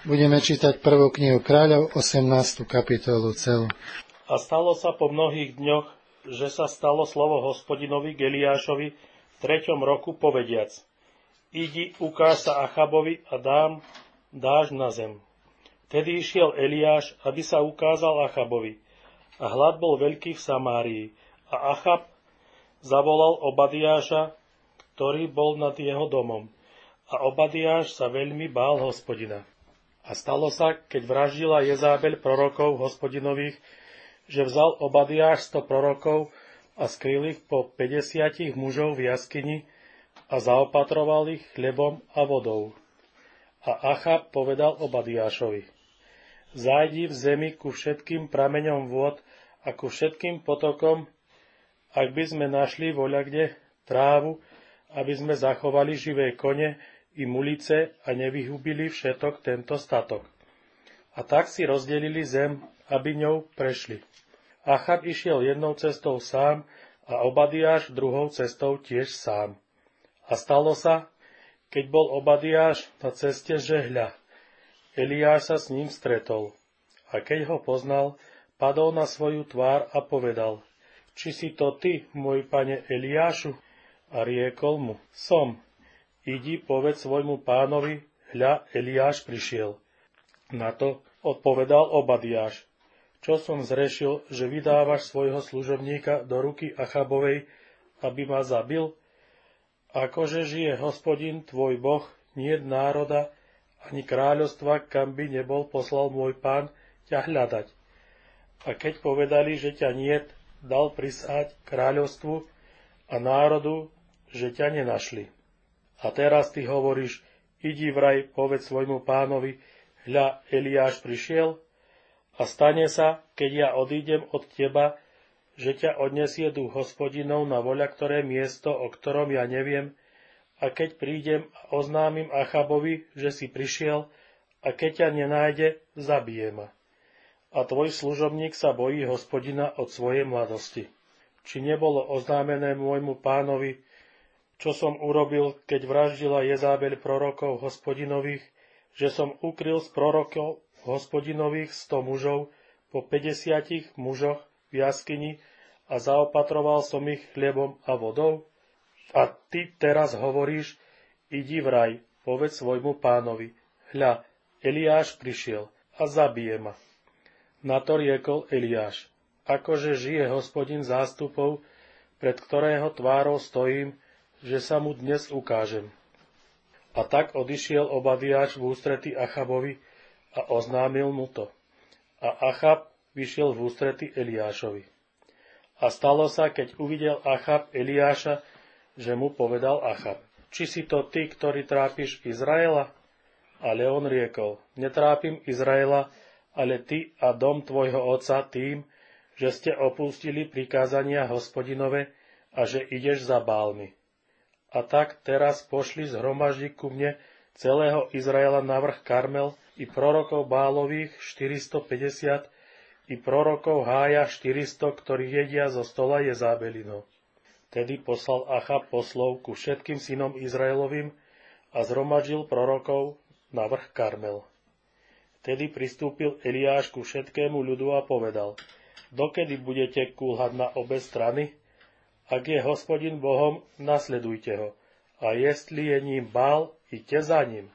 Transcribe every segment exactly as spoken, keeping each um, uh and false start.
Budeme čítať prvú knihu Kráľov, osemnástu kapitolu celú. A stalo sa po mnohých dňoch, že sa stalo slovo Hospodinovi k Eliášovi v treťom roku povediac: Idi, ukáž sa Achabovi a dám dážď na zem. Tedy išiel Eliáš, aby sa ukázal Achabovi. A hlad bol veľký v Samárii. A Achab zavolal Obadiáša, ktorý bol nad jeho domom. A Obadiáš sa veľmi bál Hospodina. A stalo sa, keď vraždila Jezábel prorokov Hospodinových, že vzal Obadiáš sto prorokov a skryl ich po päťdesiatich mužov v jaskyni a zaopatroval ich chlebom a vodou. A Achab povedal Obadiášovi: Zájdi v zemi ku všetkým prameňom vôd a ku všetkým potokom, ak by sme našli voľakde trávu, aby sme zachovali živé kone i mulice a nevyhubili všetok tento statok. A tak si rozdelili zem, aby ňou prešli. Achab išiel jednou cestou sám a Obadiáš druhou cestou tiež sám. A stalo sa, keď bol Obadiáš na ceste, že hľa, Eliáš sa s ním stretol. A keď ho poznal, padol na svoju tvár a povedal: Či si to ty, môj pane Eliášu? A riekol mu: Som. Idi, povedz svojmu pánovi, hľa, Eliáš prišiel. Na to odpovedal Obadiáš: Čo som zrešil, že vydávaš svojho služobníka do ruky Achabovej, aby ma zabil? Akože žije Hospodin, tvoj Boh, niet národa, ani kráľovstva, kam by nebol poslal môj pán ťa hľadať. A keď povedali, že ťa niet, dal prisáť kráľovstvu a národu, že ťa nenašli. A teraz ty hovoríš: Idi vraj, povedz svojmu pánovi, hľa, Eliáš prišiel? A stane sa, keď ja odídem od teba, že ťa odnesie duch Hospodinov na voľa ktoré miesto, o ktorom ja neviem, a keď prídem a oznámim Achabovi, že si prišiel, a keď ťa nenájde, zabije ma. A tvoj služobník sa bojí Hospodina od svojej mladosti. Či nebolo oznámené môjmu pánovi, čo som urobil, keď vraždila Jezábel prorokov Hospodinových, že som ukryl z prorokov Hospodinových sto mužov po päťdesiatich mužoch v jaskyni a zaopatroval som ich chlebom a vodou? A ty teraz hovoríš: Idi vraj, povedz svojmu pánovi, hľa, Eliáš prišiel a zabije ma. Na to riekol Eliáš: Akože žije Hospodin zástupov, pred ktorého tvárou stojím, že sa mu dnes ukážem. A tak odišiel Obadiáš v ústrety Achabovi a oznámil mu to. A Achab vyšiel v ústrety Eliášovi. A stalo sa, keď uvidel Achab Eliáša, že mu povedal Achab: Či si to ty, ktorý trápiš Izraela? Ale on riekol: Netrápim Izraela, ale ty a dom tvojho otca tým, že ste opustili prikázania Hospodinove a že ideš za Bálmi. A tak teraz pošli zhromaždi ku mne celého Izraela na vrch Karmel, i prorokov Bálových štyristopäťdesiat, i prorokov Hája štyristo, ktorí jedia zo stola Jezábelino. Tedy poslal Achab poslov ku všetkým synom Izraelovým a zhromaždil prorokov na vrch Karmel. Tedy pristúpil Eliáš ku všetkému ľudu a povedal: Dokedy budete kúľhať na obe strany? Ak je Hospodin Bohom, nasledujte ho. A jestli je ním Bál, iďte za ním.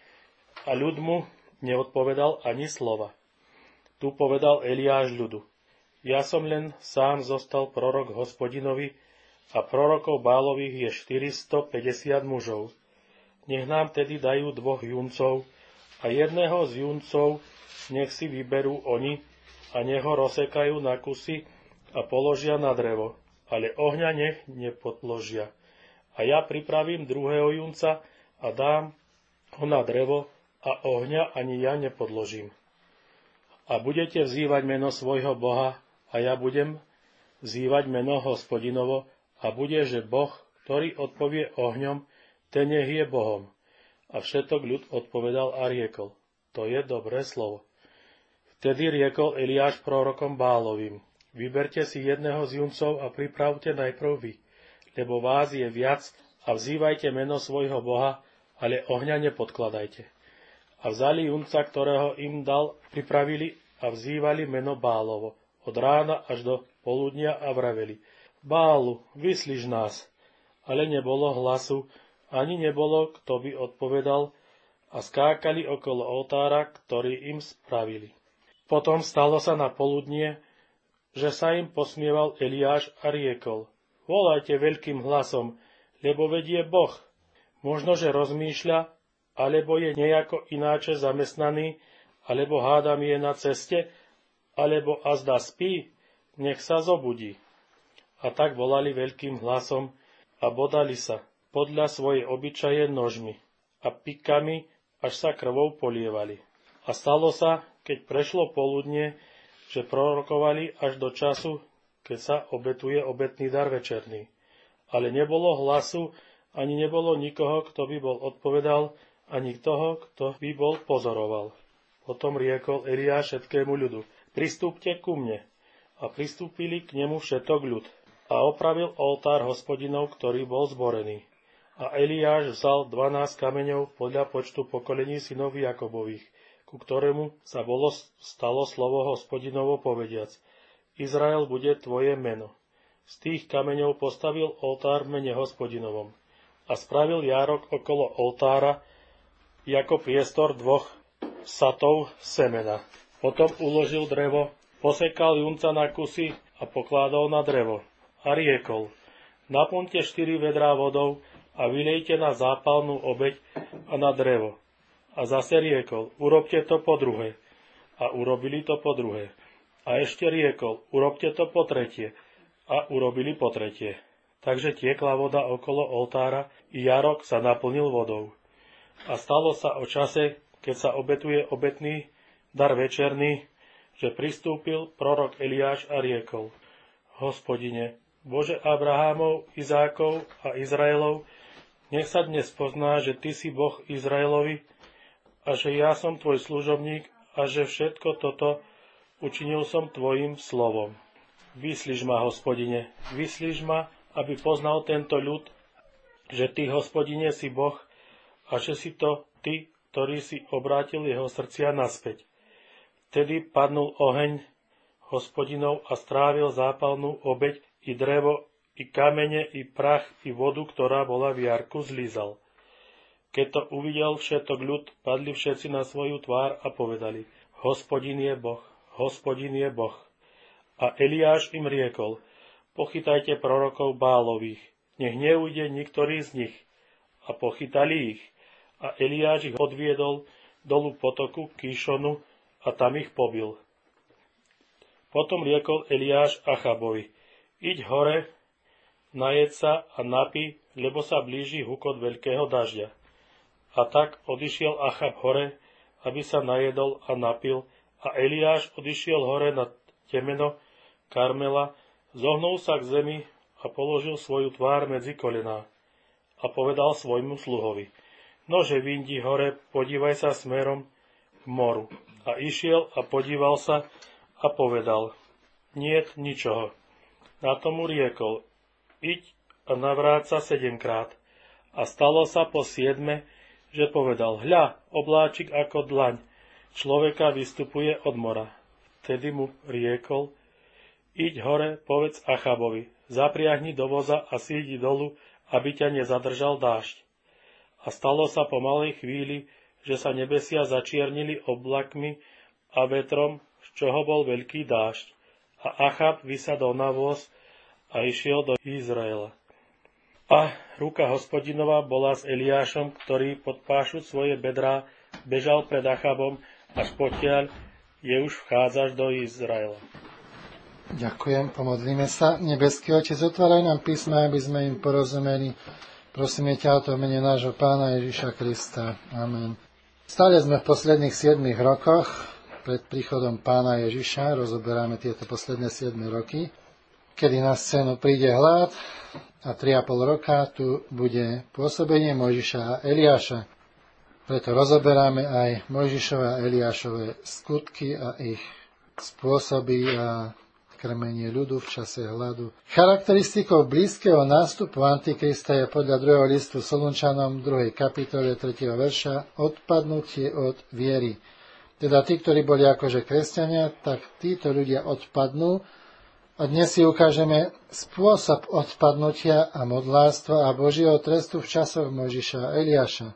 A ľud mu neodpovedal ani slova. Tu povedal Eliáš ľudu: Ja som len sám zostal prorok Hospodinovi a prorokov Bálových je štyristopäťdesiat mužov. Nech nám tedy dajú dvoch juncov a jedného z juncov nech si vyberú oni a nech ho rozsekajú na kusy a položia na drevo. Ale ohňa nech nepodložia. A ja pripravím druhého junca a dám ho na drevo a ohňa ani ja nepodložím. A budete vzývať meno svojho Boha a ja budem vzývať meno Hospodinovo a bude, že Boh, ktorý odpovie ohňom, ten nech je Bohom. A všetok ľud odpovedal a riekol: To je dobré slovo. Vtedy riekol Eliáš prorokom Bálovým: Vyberte si jedného z juncov a pripravte najprv vy, lebo vás je viac, a vzývajte meno svojho Boha, ale ohňa nepodkladajte. a vzali junca, ktorého im dal, pripravili a vzývali meno Bálovo od rána až do poludnia a vraveli: Bálu, vyslíš nás. Ale nebolo hlasu, ani nebolo, kto by odpovedal, a skákali okolo oltára, ktorý im spravili. Potom stalo sa na poludnie, že sa im posmieval Eliáš a riekol: Volajte veľkým hlasom, lebo vedie Boh. Možno, že rozmýšľa, alebo je nejako ináče zamestnaný, alebo hádam je na ceste, alebo azda spí, nech sa zobudí. A tak volali veľkým hlasom a bodali sa podľa svojej obyčaje nožmi a pikami, až sa krvou polievali. A stalo sa, keď prešlo poludnie, že prorokovali až do času, keď sa obetuje obetný dar večerný. Ale nebolo hlasu, ani nebolo nikoho, kto by bol odpovedal, ani toho, kto by bol pozoroval. Potom riekol Eliáš všetkému ľudu: Pristúpte ku mne. A pristúpili k nemu všetok ľud. A opravil oltár Hospodinov, ktorý bol zborený. A Eliáš vzal dvanásť kameňov podľa počtu pokolení synov Jakobových, ku ktorému sa bolo stalo slovo Hospodinovo povediac: Izrael bude tvoje meno. Z tých kameňov postavil oltár v mene Hospodinovom a spravil járok okolo oltára ako priestor dvoch satov semena. Potom uložil drevo, posekal junca na kusy a pokládal na drevo. A riekol: Naplňte štyri vedrá vodou a vylejte na zápalnú obeť a na drevo. A zase riekol: Urobte to po druhé. A urobili to po druhé. A ešte riekol: Urobte to po tretie. A urobili po tretie. Takže tiekla voda okolo oltára i jarok sa naplnil vodou. A stalo sa o čase, keď sa obetuje obetný dar večerný, že pristúpil prorok Eliáš a riekol: Hospodine, Bože Abrahámov, Izákov a Izraelov, nech sa dnes pozná, že Ty si Boh Izraelovi a že ja som Tvoj služobník a že všetko toto učinil som Tvojim slovom. Vyslíš ma, Hospodine, vyslíš ma, aby poznal tento ľud, že Ty, Hospodine, si Boh a že si to Ty, ktorý si obrátil jeho srdcia naspäť. Vtedy padnul oheň Hospodinov a strávil zápalnú obeť, i drevo, i kamene, i prach, i vodu, ktorá bola v jarku, zlízal. Keď to uvidel všetok ľud, padli všetci na svoju tvár a povedali: Hospodin je Boh, Hospodin je Boh. A Eliáš im riekol: Pochytajte prorokov Bálových, nech neujde niktorý z nich. A pochytali ich. A Eliáš ich odviedol dolu potoku Kíšonu a tam ich pobil. Potom riekol Eliáš Achabovi: Iď hore, najed sa a napí, lebo sa blíži hukot veľkého dažďa. A tak odišiel Achab hore, aby sa najedol a napil, a Eliáš odišiel hore na temeno Karmela, zohnul sa k zemi a položil svoju tvár medzi kolená. A povedal svojmu sluhovi: Nože vyndi hore, podívaj sa smerom k moru. A išiel a podíval sa a povedal: Niet ničoho. Na tomu riekol: Iď a navráť sa sedemkrát. A stalo sa po siedme, že povedal: Hľa, obláčik ako dlaň človeka vystupuje od mora. Vtedy mu riekol: Iď hore, povedz Achabovi, zapriahni do voza a sídi dolu, aby ťa nezadržal dážď. A stalo sa po malej chvíli, že sa nebesia začiernili oblakmi a vetrom, z čoho bol veľký dážď. A Achab vysadol na voz a išiel do Izraela. A ruka Hospodinova bola s Eliášom, ktorý pod pášu svoje bedrá bežal pred Achabom, až potiaľ je už vchádzaš do Izraela. Ďakujem, pomodlíme sa. Nebeský Otec, otváraj nám písma, aby sme im porozumeli. Prosíme ťa o to v mene nášho Pána Ježiša Krista. Amen. Stále sme v posledných siedmich rokoch pred príchodom Pána Ježiša. Rozoberáme tieto posledné siedme roky, kedy na scénu príde hlad a tri a pol roka tu bude pôsobenie Mojžiša a Eliáša. Preto rozoberáme aj Mojžišové a Eliášové skutky a ich spôsoby a nakrmenie ľudu v čase hladu. Charakteristikou blízkeho nástupu Antikrista je podľa druhého listu Solunčanom druhej kapitole tretieho verša odpadnutie od viery. Teda tí, ktorí boli akože kresťania, tak títo ľudia odpadnú. A dnes si ukážeme spôsob odpadnutia a modlárstva a Božieho trestu v časoch Mojžiša a Eliáša.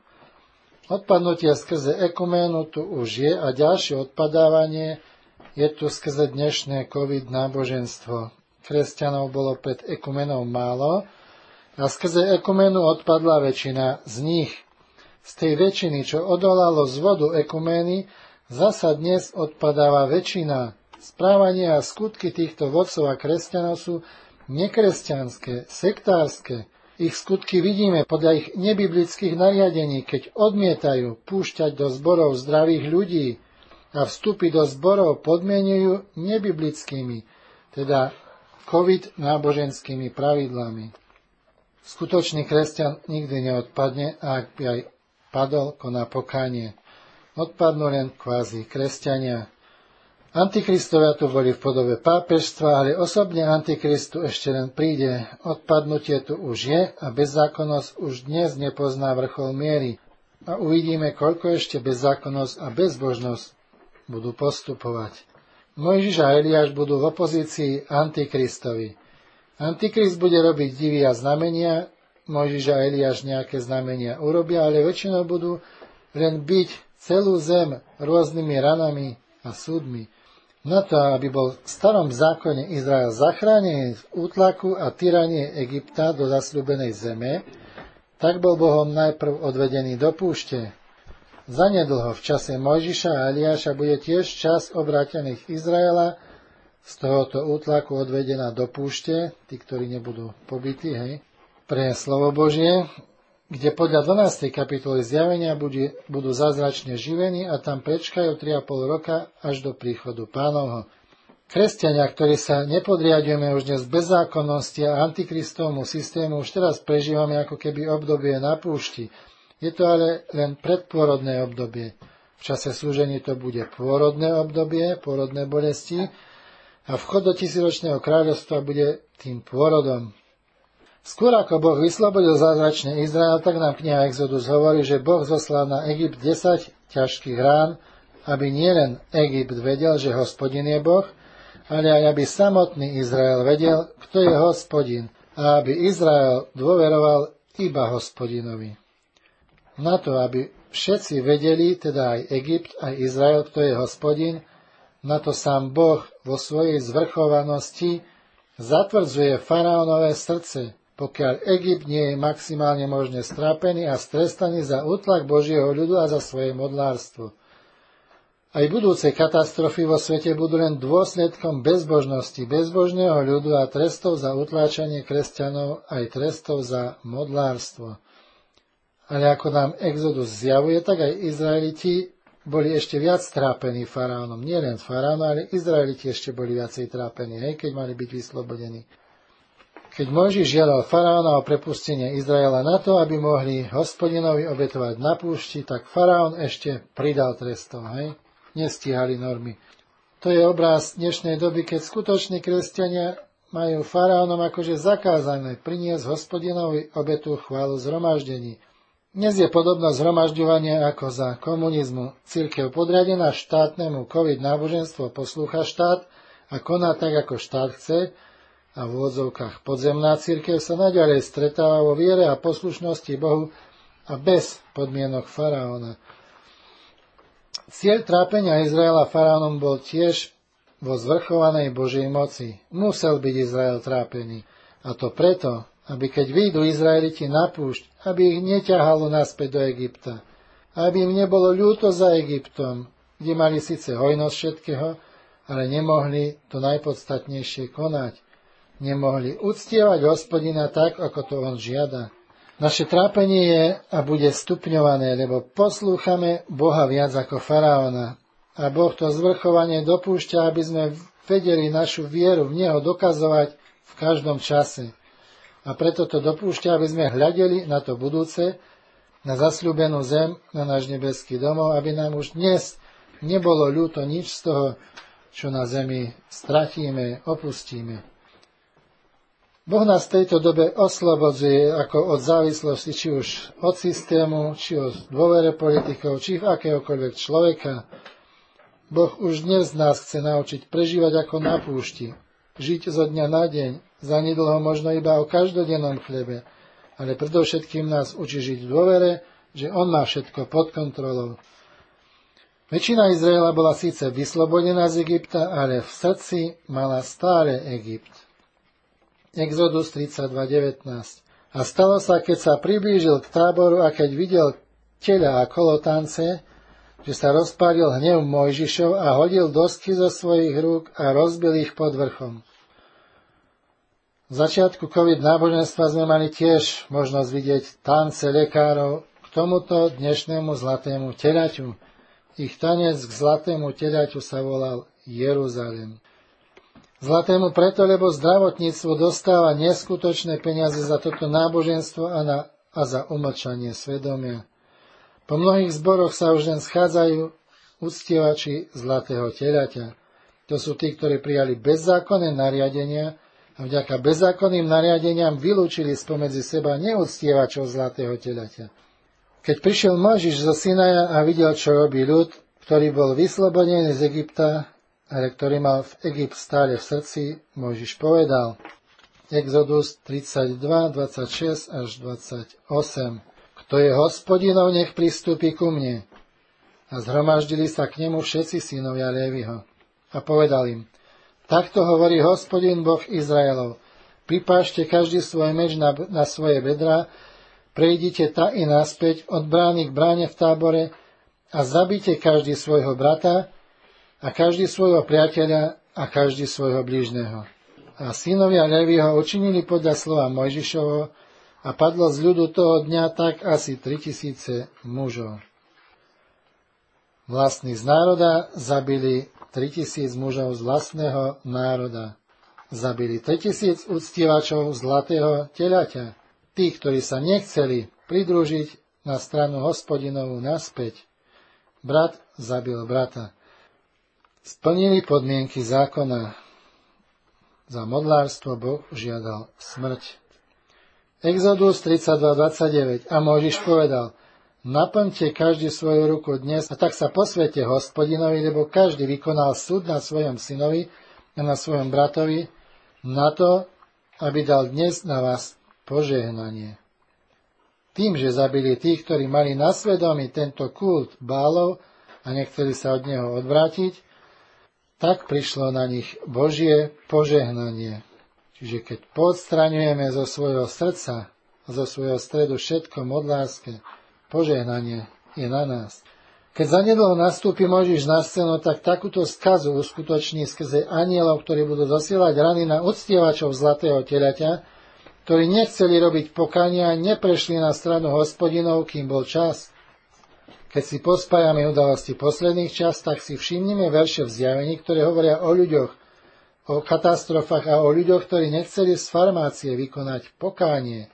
Odpadnutie skrze ekuménu tu už je a ďalšie odpadávanie je tu skrze dnešné covid náboženstvo. Kresťanov bolo pred ekumenou málo a skrze ekuménu odpadla väčšina z nich. Z tej väčšiny, čo odolalo z vodu ekumény, zasa dnes odpadáva väčšina. Správanie a skutky týchto vodcov a kresťanov sú nekresťanské, sektárske. Ich skutky vidíme podľa ich nebiblických nariadení, keď odmietajú púšťať do zborov zdravých ľudí a vstupy do zborov podmienujú nebiblickými, teda covid náboženskými pravidlami. Skutočný kresťan nikdy neodpadne, a ak by aj padol, koná pokánie. Odpadnú len kvázi kresťania. Antikristovia tu boli v podobe pápežstva, ale osobne Antikristu ešte len príde. Odpadnutie tu už je a bezzákonnosť už dnes nepozná vrchol miery. A uvidíme, koľko ešte bezzákonnosť a bezbožnosť budú postupovať. Mojžiš a Eliáš budú v opozícii Antikristovi. Antikrist bude robiť divy a znamenia, Mojžiš a Eliáš nejaké znamenia urobia, ale väčšinou budú len byť celú zem rôznymi ranami a súdmi. Na to, aby bol v starom zákone Izrael zachránený z útlaku a tyranie Egypta do zasľúbenej zeme, tak bol Bohom najprv odvedený do púšte. Zanedlho v čase Mojžiša a Eliáša bude tiež čas obrátených Izraela z tohoto útlaku odvedená do púšte, tí, ktorí nebudú pobití, hej, pre slovo Božie, kde podľa dvanástej kapitoly Zjavenia bude, budú zázračne živení a tam prečkajú tri a pol roka až do príchodu Pánovho. Kresťania, ktorí sa nepodriadujeme už dnes bezzákonnosti a antikristovmu systému, už teraz prežívame ako keby obdobie na púšti. Je to ale len predpôrodné obdobie. V čase slúžení to bude pôrodné obdobie, pôrodné bolesti a vchod do tisícročného kráľovstva bude tým pôrodom. Skôr ako Boh vyslobodil zázračne Izrael, tak nám kniha Exodus hovorí, že Boh zoslal na Egypt desať ťažkých rán, aby nielen Egypt vedel, že Hospodin je Boh, ale aj aby samotný Izrael vedel, kto je Hospodin, a aby Izrael dôveroval iba Hospodinovi. Na to, aby všetci vedeli, teda aj Egypt, aj Izrael, kto je Hospodin, na to sám Boh vo svojej zvrchovanosti zatvrdzuje faraónové srdce, pokiaľ Egypt nie je maximálne možne strápený a strestaný za útlak Božieho ľudu a za svoje modlárstvo. Aj budúce katastrofy vo svete budú len dôsledkom bezbožnosti bezbožného ľudu a trestov za utláčanie kresťanov, aj trestov za modlárstvo. Ale ako nám Exodus zjavuje, tak aj Izraeliti boli ešte viac trápení faraónom. Nie len faraónom, ale Izraeliti ešte boli viacej trápení, hej, keď mali byť vyslobodení. Keď Mojžiš žiadal faraóna o prepustenie Izraela na to, aby mohli Hospodinovi obetovať na púšti, tak faraón ešte pridal trestov, hej? Nestíhali normy. To je obraz dnešnej doby, keď skutoční kresťania majú faraónom akože zakázané priniesť Hospodinovi obetu chválu zhromaždení. Dnes je podobné zhromažďovanie ako za komunizmu. Cirkev podriadená štátnemu covid náboženstvo poslúcha štát a koná tak, ako štát chce, a v úvodzovkách podzemná cirkev sa naďalej stretáva vo viere a poslušnosti Bohu a bez podmienok faraóna. Cieľ trápenia Izraela faraónom bol tiež vo zvrchovanej Božej moci. Musel byť Izrael trápený. A to preto, aby keď vyjdú Izraeliti na púšť, aby ich neťahalo naspäť do Egypta. Aby im nebolo ľúto za Egyptom, kde mali síce hojnosť všetkého, ale nemohli to najpodstatnejšie konať. Nemohli uctievať Hospodina tak, ako to on žiada. Naše trápenie je a bude stupňované, lebo poslúchame Boha viac ako faraóna. A Boh to zvrchovanie dopúšťa, aby sme vedeli našu vieru v Neho dokazovať v každom čase. A preto to dopúšťa, aby sme hľadeli na to budúce, na zasľúbenú zem, na náš nebeský domov, aby nám už dnes nebolo ľúto nič z toho, čo na zemi stratíme, opustíme. Boh nás v tejto dobe oslobodzuje ako od závislosti, či už od systému, či od dôvere politikov, či v akéhokoľvek človeka. Boh už dnes nás chce naučiť prežívať ako na púšti, žiť zo dňa na deň, zanedlho možno iba o každodennom chlebe, ale predovšetkým nás učí žiť v dôvere, že On má všetko pod kontrolou. Väčšina Izraela bola síce vyslobodená z Egypta, ale v srdci mala stále Egypt. Exodus tridsaťdva devätnásť. A stalo sa, keď sa priblížil k táboru a keď videl teľa a kolotance, že sa rozpálil hnev Mojžišov a hodil dosky zo svojich rúk a rozbil ich pod vrchom. V začiatku covid náboženstva sme mali tiež možnosť vidieť tance lekárov k tomuto dnešnému zlatému teľaťu. Ich tanec k zlatému teľaťu sa volal Jeruzalem. Zlatému preto, lebo zdravotníctvo dostáva neskutočné peniaze za toto náboženstvo a, na, a za umlčanie svedomia. Po mnohých zboroch sa už len schádzajú uctievači zlatého teľaťa. To sú tí, ktorí prijali bezzákonné nariadenia a vďaka bezzákonným nariadeniam vylúčili spomedzi seba neúctievačov zlatého teľaťa. Keď prišiel Mojžiš zo Sinaja a videl, čo robí ľud, ktorý bol vyslobodený z Egypta, ale ktorý mal v Egypt stále v srdci, Mojžiš povedal, Exodus tridsaťdva dvadsaťšesť až dvadsaťosem. Kto je Hospodinov, nech pristúpi ku mne. A zhromaždili sa k nemu všetci synovia Léviho. A povedal im, takto hovorí Hospodin Boh Izraelov, pripášte každý svoj meč na, na svoje bedrá, prejdite ta i naspäť od brány k bráne v tábore a zabite každý svojho brata, a každý svojho priateľa a každý svojho blížneho. A synovia Léviho učinili podľa slova Mojžišovo a padlo z ľudu toho dňa tak asi tritisíce mužov. Vlastní z národa zabili tritisíc mužov z vlastného národa. Zabili tritisíc uctievačov zlatého teľaťa, tých, ktorí sa nechceli pridružiť na stranu Hospodinovú naspäť. Brat zabil brata. Splnili podmienky zákona. Za modlárstvo Boh žiadal smrť. Exodus tridsaťdva dvadsaťdeväť. A Mojžiš povedal, naplňte každý svoju ruku dnes a tak sa posvete Hospodinovi, lebo každý vykonal súd na svojom synovi a na svojom bratovi na to, aby dal dnes na vás požehnanie. Tým, že zabili tých, ktorí mali na svedomí tento kult Bálov a nechceli sa od neho odvrátiť, tak prišlo na nich Božie požehnanie. Čiže keď podstraňujeme zo svojho srdca a zo svojho stredu všetko modlárske, požehnanie je na nás. Keď zanedlho nastúpi Mojžiš na scénu, tak takúto skazu uskutoční skrze anielov, ktorí budú zasielať rany na uctievačov zlatého teľaťa, ktorí nechceli robiť pokania a neprešli na stranu Hospodinov, kým bol čas. Keď si pospájame udalosti posledných čas, tak si všimnime verše v Zjavení, ktoré hovoria o ľuďoch, o katastrofách a o ľuďoch, ktorí nechceli z farmácie vykonať pokánie.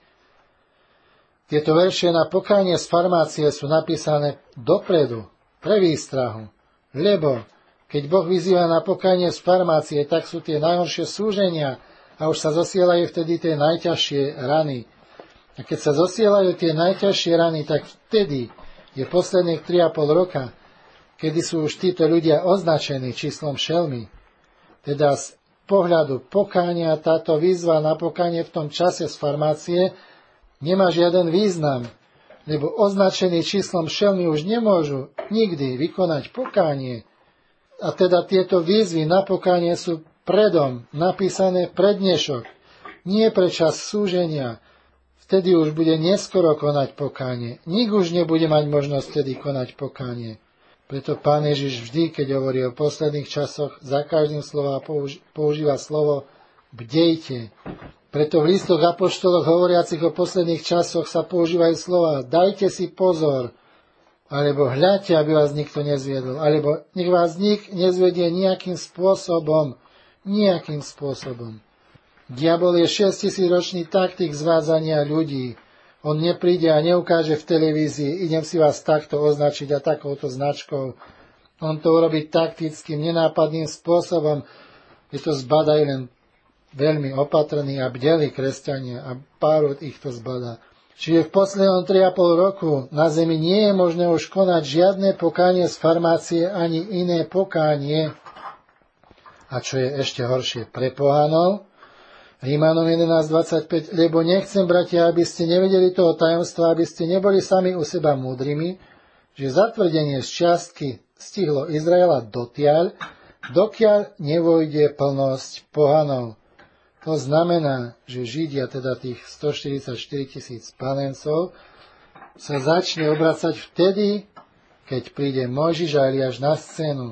Tieto verše na pokánie z farmácie sú napísané dopredu, pre výstrahu, lebo keď Boh vyzýva na pokánie z farmácie, tak sú tie najhoršie súženia a už sa zosielajú vtedy tie najťažšie rany. A keď sa zosielajú tie najťažšie rany, tak vtedy je posledných tri a pol roka, kedy sú už títo ľudia označení číslom šelmy. Teda z pohľadu pokánia táto výzva na pokánie v tom čase z farmácie nemá žiaden význam, lebo označení číslom šelmy už nemôžu nikdy vykonať pokánie. A teda tieto výzvy na pokánie sú predom napísané pred dnešok, nie pre čas súženia. Vtedy už bude neskoro konať pokánie. Nik už nebude mať možnosť vtedy konať pokánie. Preto Pán Ježiš vždy, keď hovorí o posledných časoch, za každým slova používa slovo bdejte. Preto v listoch apoštoloch hovoriacich o posledných časoch sa používajú slova dajte si pozor, alebo hľadte, aby vás nikto nezviedol, alebo nech vás nik nezvedie nejakým spôsobom, nejakým spôsobom. Diabol je šesťtisícročný taktik zvádzania ľudí. On nepríde a neukáže v televízii, idem si vás takto označiť a takouto značkou. On to urobí taktickým, nenápadným spôsobom, že to zbadajú len veľmi opatrní a bdelí kresťania a pár ich to zbadá. Čiže v poslednom tri a pol roku na zemi nie je možné už konať žiadne pokánie z farmácie ani iné pokánie. A čo je ešte horšie pre pohanov, Rímanom jedenásť dvadsaťpäť, lebo nechcem, bratia, aby ste nevedeli toho tajomstva, aby ste neboli sami u seba múdrymi, že zatvrdenie z čiastky stihlo Izraela dotiaľ, dokiaľ nevojde plnosť pohanov. To znamená, že Židia, teda tých stoštyridsaťštyri tisíc panencov, sa začne obracať vtedy, keď príde Mojžiš a Eliáš na scénu.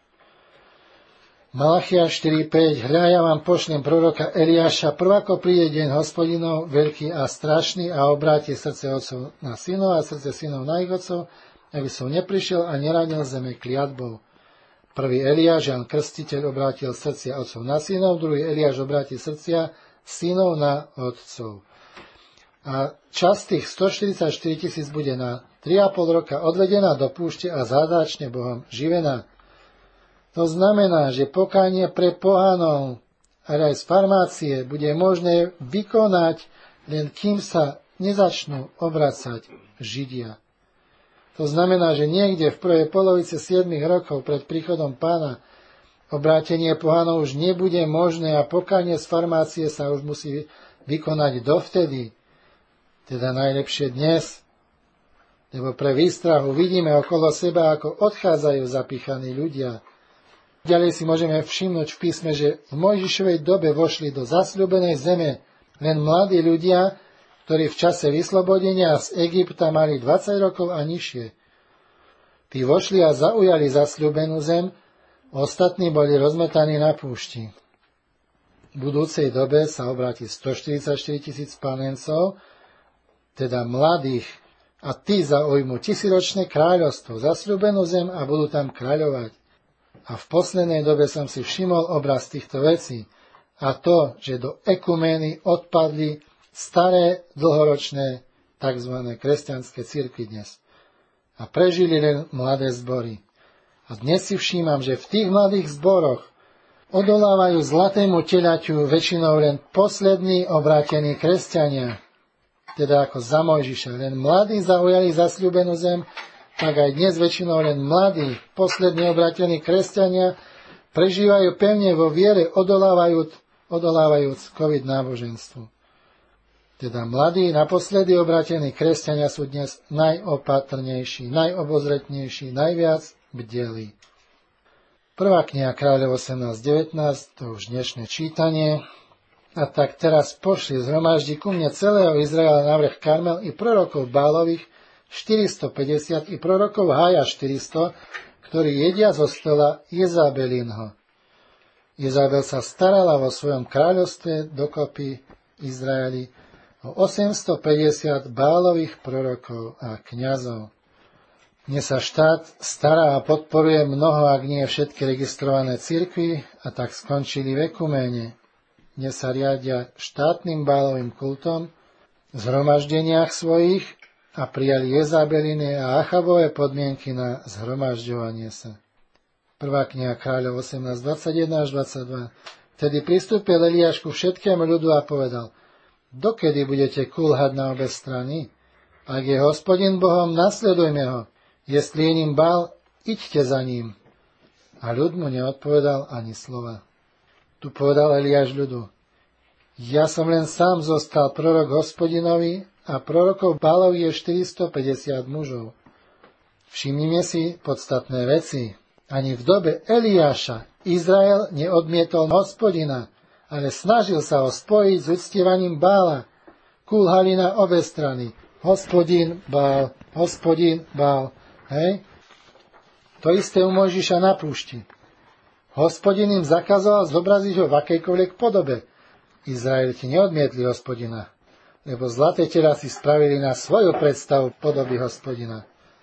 Malachiáš štyri päť, hľa, ja vám pošlem proroka Eliáša, prv ako príde deň Hospodinov, veľký a strašný, a obráti srdce otcov na synov a srdce synov na ich otcov, aby som neprišiel a neranil zeme kliatbou. Prvý Eliáš, Jan Krstiteľ, obrátil srdcia otcov na synov, druhý Eliáš obrátil srdcia synov na otcov. A časť tých stoštyridsaťštyri tisíc bude na tri a pol roka odvedená do púšte a zázračne Bohom živená. To znamená, že pokánie pre pohanov, ale aj z farmácie, bude možné vykonať, len kým sa nezačnú obracať Židia. To znamená, že niekde v prvej polovici siedmich rokov pred príchodom Pána obrátenie pohanov už nebude možné a pokánie z farmácie sa už musí vykonať dovtedy, teda najlepšie dnes, lebo pre výstrahu vidíme okolo seba, ako odchádzajú zapíchaní ľudia. Ďalej si môžeme všimnúť v písme, že v Mojžišovej dobe vošli do zasľúbenej zeme len mladí ľudia, ktorí v čase vyslobodenia z Egypta mali dvadsať rokov a nižšie. Tí vošli a zaujali zasľúbenú zem, ostatní boli rozmetaní na púšti. V budúcej dobe sa obráti stoštyridsaťštyri tisíc panencov, teda mladých, a tí zaujmú tisícročné kráľovstvo, zasľúbenú zem a budú tam kráľovať. A v poslednej dobe som si všimol obraz týchto vecí, a to, že do ekumény odpadli staré, dlhoročné, tzv. Kresťanské cirkvi dnes. A prežili len mladé zbory. A dnes si všímam, že v tých mladých zboroch odolávajú zlatému telaťu väčšinou len poslední obrátení kresťania. Teda ako za Mojžiša. Len mladí zaujali zasľúbenú zem, tak aj dnes väčšinou len mladí, poslední obrátení kresťania prežívajú pevne vo viere, odolávajúc, odolávajúc covid náboženstvu. Teda mladí, naposledy obrátení kresťania sú dnes najopatrnejší, najobozretnejší, najviac bdelí. Prvá kniha Kráľov osemnásť devätnásť, to už dnešné čítanie. A tak teraz pošli zhromaždi ku mne celého Izraela na vrch Karmel i prorokov Bálových štyristopäťdesiat i prorokov Hája štyristo, ktorí jedia zo stola Jezabelinho. Jezabel sa starala vo svojom kráľovstve dokopy Izraeli o osemstopäťdesiat Bálových prorokov a kňazov. Dnes sa štát stará a podporuje mnoho, ak nie všetky registrované cirkvi, a tak skončili v ekuméne. Dnes sa riadia štátnym Bálovým kultom v zhromaždeniach svojich a prijali Jezabeliny a Achabové podmienky na zhromažďovanie sa. Prvá kniha Kráľov osemnásť dvadsaťjeden až dvadsaťdva. Vtedy pristúpil Eliáš ku všetkému ľudu a povedal: dokedy budete kulhať na obe strany? Ak je Hospodin Bohom, nasledujme ho. Jestli je ním Bál, iďte za ním. A ľud mu neodpovedal ani slova. Tu povedal Eliáš ľudu: ja som len sám zostal prorok Hospodinovi a prorokov Bálov je štyristopäťdesiat mužov. Všimnime si podstatné veci. Ani v dobe Eliáša Izrael neodmietol Hospodina, ale snažil sa ho spojiť s uctievaním Bála. Kulhali na obe strany. Hospodin, Bál, Hospodin, Bál. Hej? To isté u Mojžiša na púšti. Hospodin im zakazoval zobraziť ho v akejkoľvek podobe. Izraeliti neodmietli Hospodina, lebo zlaté tela si spravili na svoju predstavu podoby Hospodina.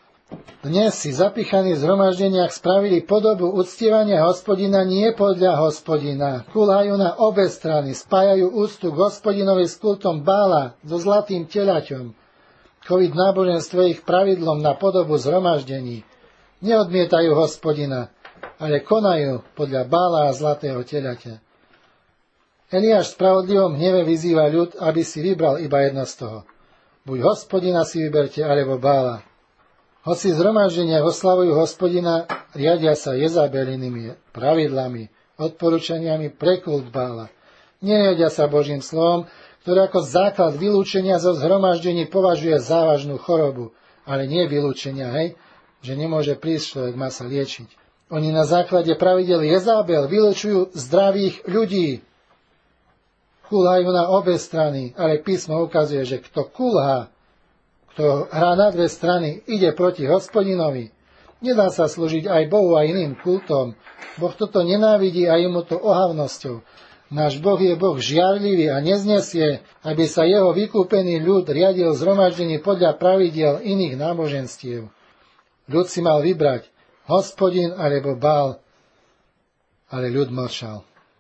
Dnes si zapíchaní v zhromaždeniach spravili podobu uctievania Hospodina nie podľa Hospodina. Kulhajú na obe strany, spájajú úctu k Hospodinovi s kultom Bála, so zlatým telaťom. Covid náboženstvo je ich pravidlom na podobu zhromaždení. Neodmietajú Hospodina, ale konajú podľa Bála a zlatého telaťa. Eliáš v spravodlivom hneve vyzýva ľud, aby si vybral iba jedno z toho. Buď Hospodina si vyberte, alebo Bála. Hoci zhromaždenia oslavujú Hospodina, riadia sa Jezabelinými pravidlami, odporúčaniami pre kult Bála. Neriadia sa Božím slovom, ktoré ako základ vylúčenia zo zhromaždení považuje závažnú chorobu, ale nie vylúčenia, hej, že nemôže prísť človek, má sa liečiť. Oni na základe pravidel Jezabel vylúčujú zdravých ľudí. Kulhajú na obe strany, ale písmo ukazuje, že kto kulhá, kto hrá na dve strany, ide proti Hospodinovi. Nedá sa slúžiť aj Bohu a iným kultom. Boh toto nenávidí a je mu to ohavnosťou. Náš Boh je Boh žiarlivý a neznesie, aby sa jeho vykúpený ľud riadil zhromaždení podľa pravidiel iných náboženstiev. Ľud si mal vybrať Hospodin alebo Bál, ale ľud mlčal.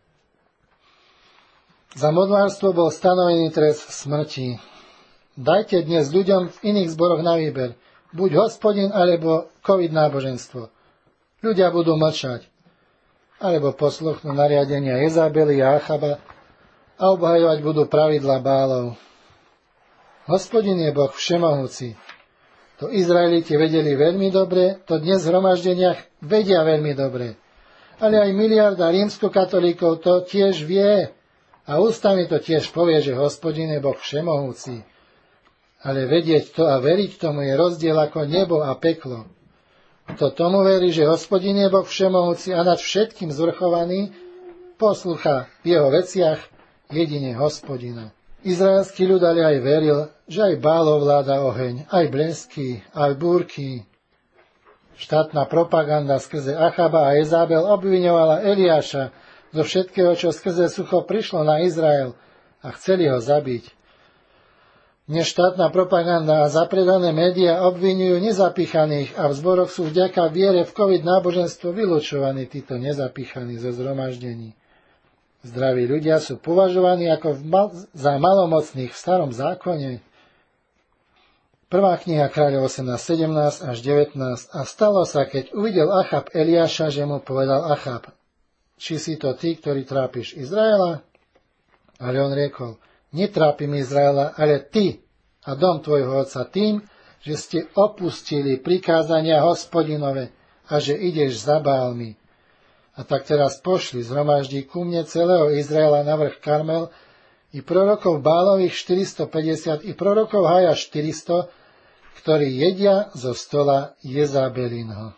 Za modlárstvo bol stanovený trest smrti. Dajte dnes ľuďom v iných zboroch na výber, buď Hospodin alebo covid náboženstvo. Ľudia budú mlčať, alebo posluchnú nariadenia Jezabely a Achaba a obhajovať budú pravidla Bálov. Hospodin je Boh všemohúci. To Izraeliti vedeli veľmi dobre, to dnes v zhromaždeniach vedia veľmi dobre. Ale aj miliarda rímskokatolíkov to tiež vie a ústami to tiež povie, že Hospodin je Boh všemohúci. Ale vedieť to a veriť tomu je rozdiel ako nebo a peklo. Kto tomu verí, že Hospodin je Boh všemohúci a nad všetkým zvrchovaný, poslúcha v jeho veciach jedine Hospodina. Izraelský ľud ale aj veril, že aj Bál ovláda oheň, aj blesky, aj búrky. Štátna propaganda skrze Achaba a Jezabel obviňovala Eliáša zo všetkého, čo skrze sucho prišlo na Izrael a chceli ho zabiť. Dnes štátna propaganda a zapredané médiá obviňujú nezapíchaných a v zboroch sú vďaka viere v covid náboženstvo vylúčovaní títo nezapíchaní zo zhromaždení. Zdraví ľudia sú považovaní ako mal- za malomocných v starom zákone. Prvá kniha Kráľov osemnásť sedemnásť až devätnásť. A stalo sa, keď uvidel Achab Eliáša, že mu povedal Achab: Či si to ty, ktorý trápiš Izraela? Ale on riekol: Netrápim Izraela, ale ty a dom tvojho otca tým, že ste opustili prikázania Hospodinove a že ideš za Bálmi. A tak teraz pošli, zhromaždí ku mne celého Izraela na vrch Karmel, i prorokov Bálových štyristopäťdesiat, i prorokov Haja štyristo, ktorí jedia zo stola Jezabelinho.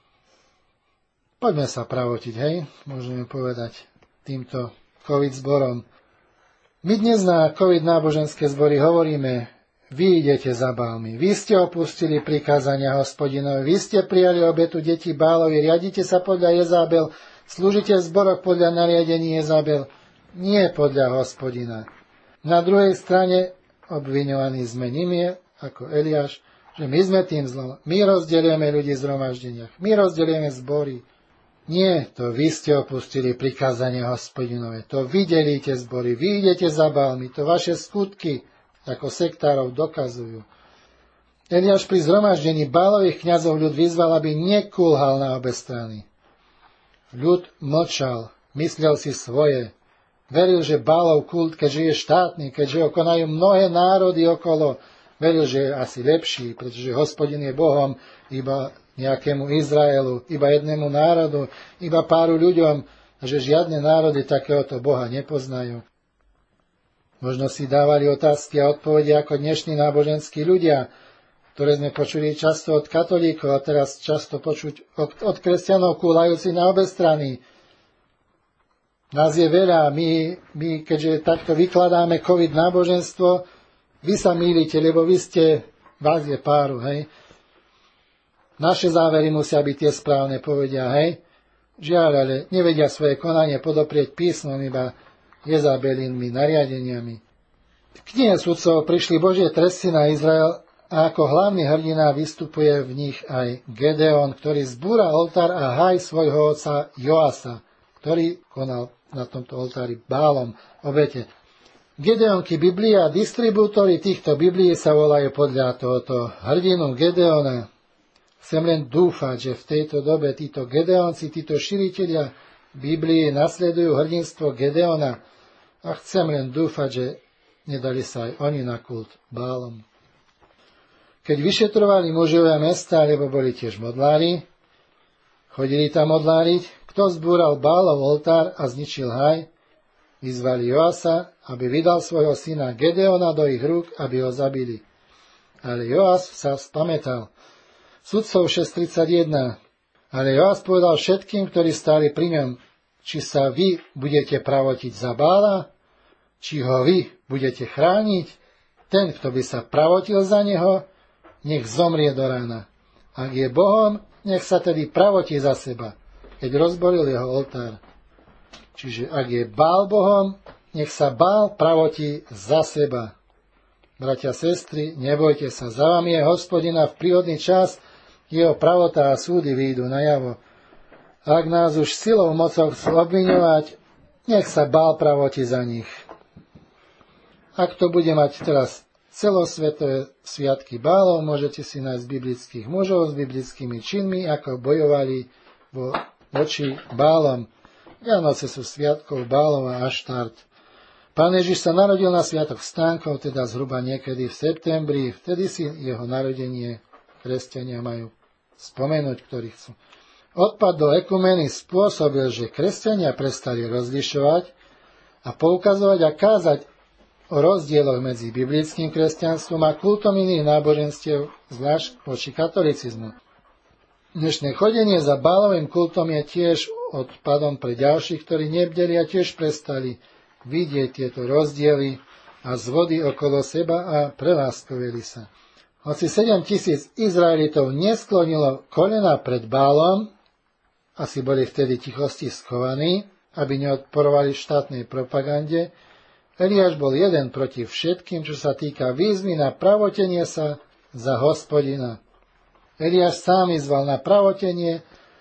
Poďme sa pravotiť, hej, môžeme povedať týmto covid zborom. My dnes na covid náboženské zbory hovoríme: vy idete za Bálmi, vy ste opustili prikázania Hospodinovi, vy ste prijali obetu detí Bálovi, riadite sa podľa Jezabel, slúžite v zboroch podľa nariadení Jezabel, nie podľa Hospodina. Na druhej strane obviňovaní sme nimi, ako Eliáš, že my sme tým zlom, my rozdeľujeme ľudí v zhromaždeniach, my rozdeľujeme zbory. Nie, to vy ste opustili prikázania Hospodinové, to vy delíte zbory, vy idete za Bálmi, to vaše skutky ako sektárov dokazujú. Eliáš pri zhromaždení Bálových kňazov ľud vyzval, aby nekulhal na obe strany. Ľud mlčal, myslel si svoje. Veril, že Bálov kult, keďže je štátny, keďže ho konajú mnohé národy okolo, veril, že je asi lepší, pretože Hospodin je Bohom iba nejakému Izraelu, iba jednému národu, iba páru ľuďom, a že žiadne národy takéhoto Boha nepoznajú. Možno si dávali otázky a odpovede ako dnešní náboženskí ľudia, ktoré sme počuli často od katolíkov a teraz často počuť od, od kresťanov kúlajúcich na obe strany. Nás je veľa, my, my keďže takto vykladáme covid náboženstvo, vy sa mýlite, lebo vy ste, vás je páru, hej. Naše závery musia byť tie správne, povedia, hej. Žiaľ, ale nevedia svoje konanie podoprieť písmom, iba Jezabelinmi nariadeniami. V knihe sudcov prišli Božie tresty na Izrael a ako hlavný hrdina vystupuje v nich aj Gedeon, ktorý zbúra oltár a haj svojho otca Joasa, ktorý konal na tomto oltári Bálom obete. Gedeonky Biblia, distribútory týchto Biblií sa volajú podľa tohoto hrdinu Gedeona. Chcem len dúfať, že v tejto dobe títo Gedeonci, títo širitelia Biblie nasledujú hrdinstvo Gedeona a chcem len dúfať, že nedali sa aj oni na kult Bálom. Keď vyšetrovali mužovia mesta, lebo boli tiež modlári, chodili tam modláriť, kto zbúral Bálov oltár a zničil haj, vyzvali Joasa, aby vydal svojho syna Gedeona do ich rúk, aby ho zabili. Ale Joas sa spamätal. Sudcov šesť tridsaťjeden. Ale Joas povedal všetkým, ktorí stáli pri ňom, či sa vy budete pravotiť za Bála, či ho vy budete chrániť. Ten, kto by sa pravotil za neho, nech zomrie do rána. Ak je Bohom, nech sa tedy pravotí za seba, keď rozboril jeho oltár. Čiže ak je Bál Bohom, nech sa Bál pravotí za seba. Bratia, sestry, nebojte sa, za vami je Hospodina v príhodný čas, jeho pravota a súdy výjdu najavo. Ak nás už silou mocou chcú obviňovať, nech sa Bál pravotí za nich. Ak to bude mať teraz celosvetové sviatky Bálov, môžete si nájsť biblických mužov s biblickými činmi, ako bojovali vo, voči Bálom. Vianoce sú sviatkov Bálov a Aštart. Pán Ježiš sa narodil na sviatok stánkov, teda zhruba niekedy v septembri, vtedy si jeho narodenie kresťania majú spomenúť, ktorí chcú. Odpad do ekumeny spôsobil, že kresťania prestali rozlišovať a poukazovať a kázať o rozdieloch medzi biblickým kresťanstvom a kultom iných náboženstiev, zvlášť voči katolicizmu. Dnešné chodenie za Bálovým kultom je tiež odpadom pre ďalších, ktorí nebdeli a tiež prestali vidieť tieto rozdiely a zvody okolo seba a preláskovili sa. Hoci sedem tisíc Izraelitov nesklonilo kolena pred Bálom, asi boli vtedy tichosti schovaní, aby neodporovali štátnej propagande, Eliáš bol jeden proti všetkým, čo sa týka výzvy na pravotenie sa za Hospodina. Eliáš sám vyzval na pravotenie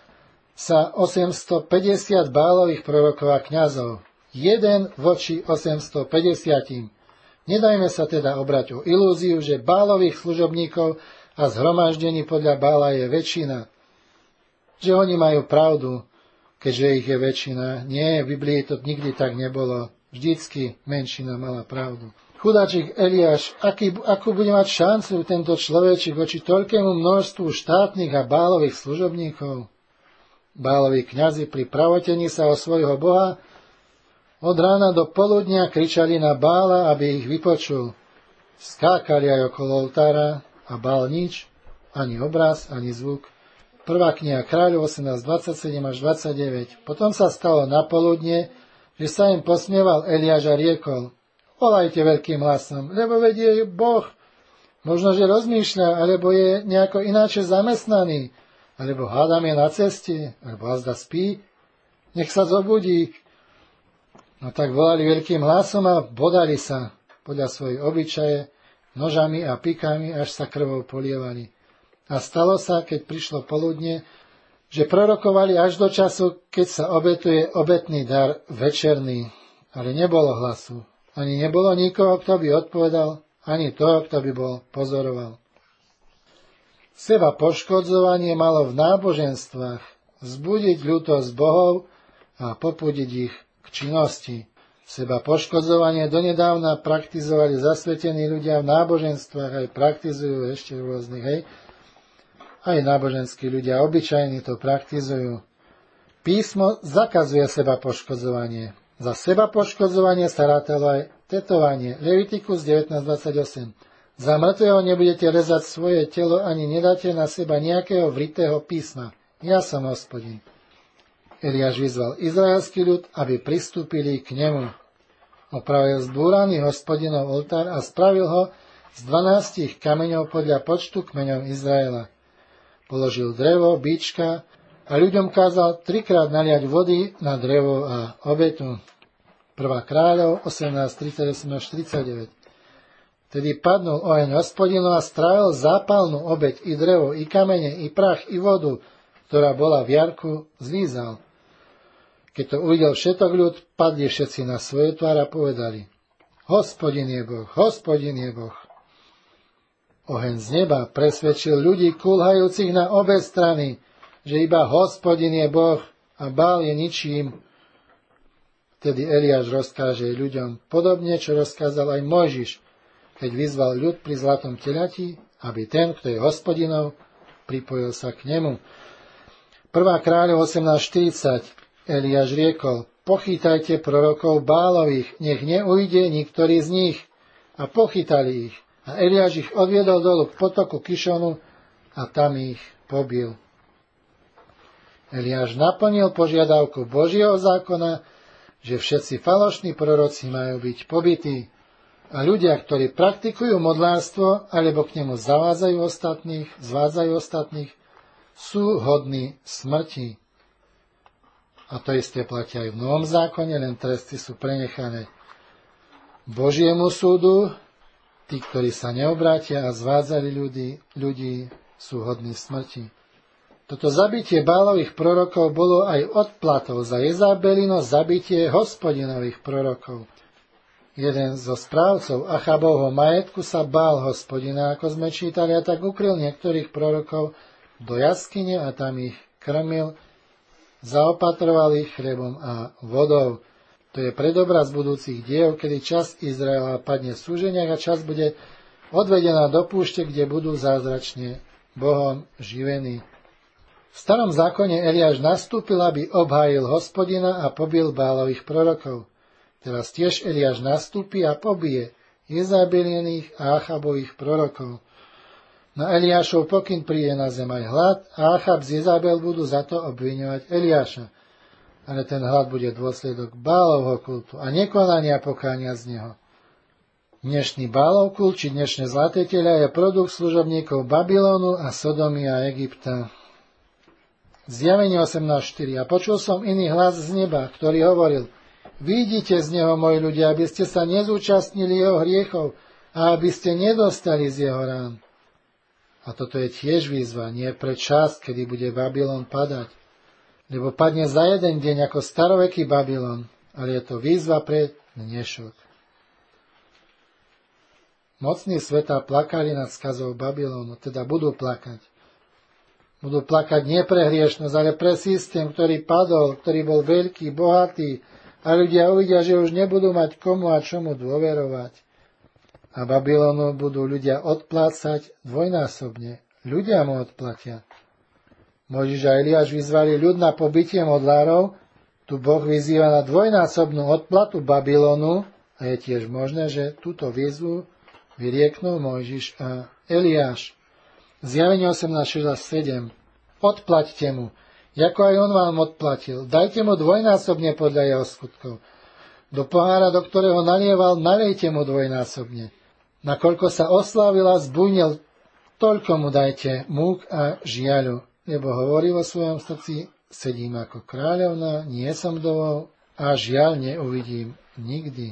sa osemstopäťdesiat Bálových prorokov a kňazov. Jeden voči osemstopäťdesiat. Nedajme sa teda obrať o ilúziu, že Bálových služobníkov a zhromaždení podľa Bála je väčšina. Že oni majú pravdu, keďže ich je väčšina. Nie, v Biblii to nikdy tak nebolo. Vždycky menšina mala pravdu. Chudáčik Eliáš, aký, akú bude mať šancu tento človečik voči toľkému množstvu štátnych a Bálových služobníkov? Báloví kňazi pri pravotení sa o svojho Boha od rána do poludnia kričali na Bála, aby ich vypočul. Skákali aj okolo oltára a Bál nič, ani obraz, ani zvuk. Prvá kniha Kráľov osemnásť dvadsaťsedem až dvadsaťdeväť. Potom sa stalo napoludne, že sa im posmieval Eliáš a riekol: volajte veľkým hlasom, lebo vedie Boh. Možno, že rozmýšľa, alebo je nejako ináče zamestnaný, alebo hádam je na ceste, alebo azda spí. Nech sa zobudí. No tak volali veľkým hlasom a bodali sa podľa svojej obyčaje nožami a pikami, až sa krvou polievali. A stalo sa, keď prišlo poludne, že prorokovali až do času, keď sa obetuje obetný dar večerný. Ale nebolo hlasu. Ani nebolo nikoho, kto by odpovedal, ani toho, kto by bol pozoroval. Seba poškodzovanie malo v náboženstvách vzbudiť ľútosť bohov a popudiť ich k činnosti. Seba poškodzovanie donedávna praktizovali zasvetení ľudia v náboženstvách, aj praktizujú ešte rôznych, hej. Aj náboženskí ľudia obyčajní to praktizujú. Písmo zakazuje seba poškodzovanie. Za seba poškodzovanie sa rátalo aj tetovanie. Levitikus devätnásť dvadsaťosem. Za mŕtvého nebudete rezať svoje telo ani nedáte na seba nejakého vritého písma. Ja som Hospodin. Eliáš vyzval izraelský ľud, aby pristúpili k nemu. Opravil zbúraný Hospodinov oltár a spravil ho z dvanástich kameňov podľa počtu kmeňov Izraela. Položil drevo, bička a ľuďom kázal trikrát naliať vody na drevo a obetu. Prvá Kráľov osemnásť tridsaťosem až tridsaťdeväť. Tedy padnul oheň Hospodinov a strávil zápalnú obeť i drevo, i kamene, i prach, i vodu, ktorá bola v jarku, zlízal. Keď to uvidel všetok ľud, padli všetci na svoje tvár a povedali: Hospodin je Boh, Hospodin je Boh. Oheň z neba presvedčil ľudí kulhajúcich na obe strany, že iba Hospodin je Boh a Bál je ničím. Vtedy Eliáš rozkáže ľuďom podobne, čo rozkázal aj Mojžiš, keď vyzval ľud pri zlatom telati, aby ten, kto je Hospodinov, pripojil sa k nemu. prvá kráľov osemnásť štyridsať. Eliáš riekol: Pochytajte prorokov Bálových, nech neujde niktorý z nich. A pochytali ich. A Eliáš ich odviedol dolu k potoku Kišonu a tam ich pobil. Eliáš naplnil požiadavku Božieho zákona, že všetci falošní proroci majú byť pobití a ľudia, ktorí praktikujú modlárstvo alebo k nemu zavádzajú ostatných, zvádzajú ostatných, sú hodní smrti. A to isté platí aj v Novom zákone, len tresty sú prenechané Božiemu súdu. Tí, ktorí sa neobrátia a zvádzali ľudí, ľudí, sú hodní smrti. Toto zabitie Bálových prorokov bolo aj odplatou za Jezabelino zabitie Hospodinových prorokov. Jeden zo správcov Achabovho majetku sa bál Hospodina, ako sme čítali, a tak ukryl niektorých prorokov do jaskyne a tam ich krmil, zaopatroval ich chlebom a vodou. To je predobraz budúcich diev, kedy časť Izraela padne v súženiach a časť bude odvedená do púšte, kde budú zázračne Bohom živení. V starom zákone Eliáš nastúpil, aby obhájil Hospodina a pobil Bálových prorokov. Teraz tiež Eliáš nastúpi a pobije Jezabeliných a Achabových prorokov. Na Eliášov pokyn príde na zem aj hlad a Achab z Jezabel budú za to obviňovať Eliáša. Ale ten hlad bude dôsledok Bálovho kultu a nekonania pokánia z neho. Dnešný Bálov kult, či dnešné zlaté teľa, je produkt služobníkov Babylonu a Sodomy a Egypta. Zjavenie osemnásť štyri. A počul som iný hlas z neba, ktorý hovoril: Vyjdite z neho, moji ľudia, aby ste sa nezúčastnili jeho hriechov a aby ste nedostali z jeho rán. A toto je tiež výzva, nie pre čas, kedy bude Babylon padať. Lebo padne za jeden deň ako staroveký Babylon, ale je to výzva pre dnešok. Mocní sveta plakali nad skazou Babylonu, teda budú plakať. Budú plakať nie pre hriešnosť, ale pre systém, ktorý padol, ktorý bol veľký, bohatý, a ľudia uvidia, že už nebudú mať komu a čomu dôverovať. A Babylonu budú ľudia odplácať dvojnásobne. Ľudia mu odplatia. Mojžiš a Eliáš vyzvali ľud na pobitie modlárov, tu Boh vyzýva na dvojnásobnú odplatu Babylonu a je tiež možné, že túto výzvu vyrieknú Mojžiš a Eliáš. Zjavenie osemnásť šesť sedem. Odplaťte mu, ako aj on vám odplatil. Dajte mu dvojnásobne podľa jeho skutkov. Do pohára, do ktorého nalieval, nalejte mu dvojnásobne. Nakoľko sa oslávil a zbúnil, toľko mu dajte múk a žiaľu. Lebo hovorí vo svojom srdci: sedím ako kráľovna, nie som vdovou a žiaľ neuvidím nikdy.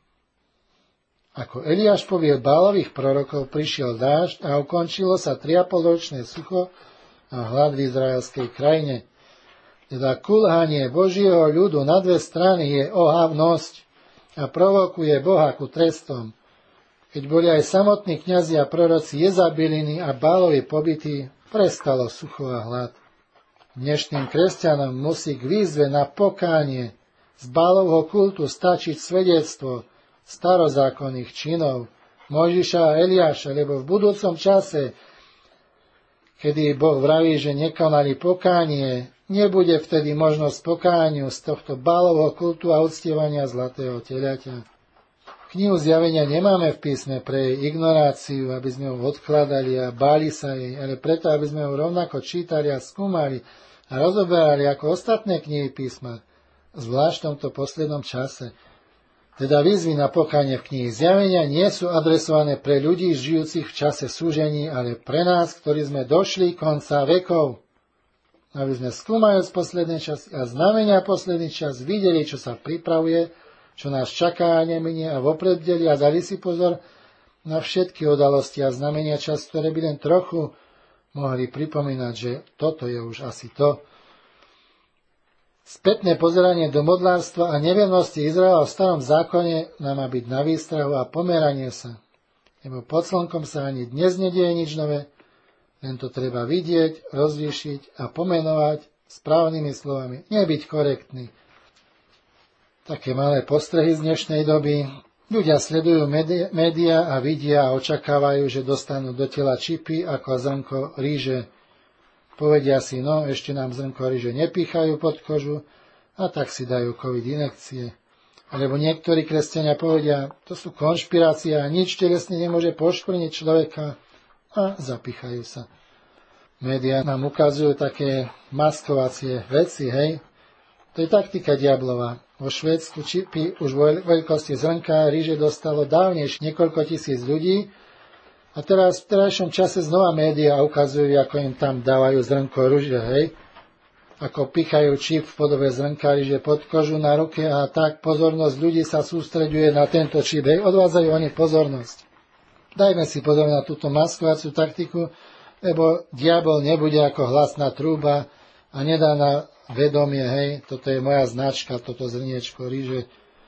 Ako Eliáš poviel Bálových prorokov, prišiel dážď a ukončilo sa tri a pol ročné sucho a hlad v izraelskej krajine. Teda kulhanie Božieho ľudu na dve strany je ohavnosť a provokuje Boha ku trestom. Keď boli aj samotní kňazi a proroci Jezabeliny a Bálovi pobití, prestalo sucho a hlad. Dnešným kresťanom musí k výzve na pokánie z Bálovho kultu stačiť svedectvo starozákonných činov Mojžiša a Eliáša, lebo v budúcom čase, kedy Boh vraví, že nekonali pokánie, nebude vtedy možnosť pokániu z tohto Bálovho kultu a uctievania zlatého teľaťa. Knihu Zjavenia nemáme v písme pre jej ignoráciu, aby sme ho odkladali a báli sa jej, ale preto, aby sme ho rovnako čítali a skúmali a rozoberali ako ostatné knihy písma, zvlášť v tomto poslednom čase. Teda výzvy na pokánie v knihe Zjavenia nie sú adresované pre ľudí žijúcich v čase súžení, ale pre nás, ktorí sme došli konca vekov, aby sme skúmajúc posledné časy a znamenia posledný čas videli, čo sa pripravuje, čo nás čaká a neminie a vopred bdeli a dali si pozor na všetky udalosti a znamenia čas, ktoré by len trochu mohli pripomínať, že toto je už asi to. Spätné pozeranie do modlárstva a nevernosti Izraela v starom zákone nám má byť na výstrahu a pomeranie sa. lebo pod slnkom sa ani dnes nedieje nič nové, len to treba vidieť, rozlíšiť a pomenovať správnymi slovami, nebyť korektný. Také malé postrehy z dnešnej doby. Ľudia sledujú médiá a vidia a očakávajú, že dostanú do tela čipy ako zrnko ríže. Povedia si, no, ešte nám zrnko ríže nepíchajú pod kožu a tak si dajú covid injekcie. Alebo niektorí kresťania povedia, to sú konšpirácie a nič telesne nemôže poškvrniť človeka a zapíchajú sa. Média nám ukazujú také maskovacie veci, hej. To je taktika diablova. Vo Švédsku čipy už vo veľkosti zrnka ríže dostalo dávnejšie niekoľko tisíc ľudí a teraz v terajšom čase znova médiá ukazujú, ako im tam dávajú zrnko ríže, hej. Ako pichajú čip v podobe zrnka ríže pod kožu na ruke a tak pozornosť ľudí sa sústreďuje na tento čip, hej. Odvádzajú oni pozornosť. Dajme si pozor na túto maskovaciu taktiku, lebo diabol nebude ako hlasná trúba a nedá na vedomie, hej, toto je moja značka, toto zrniečko ríže.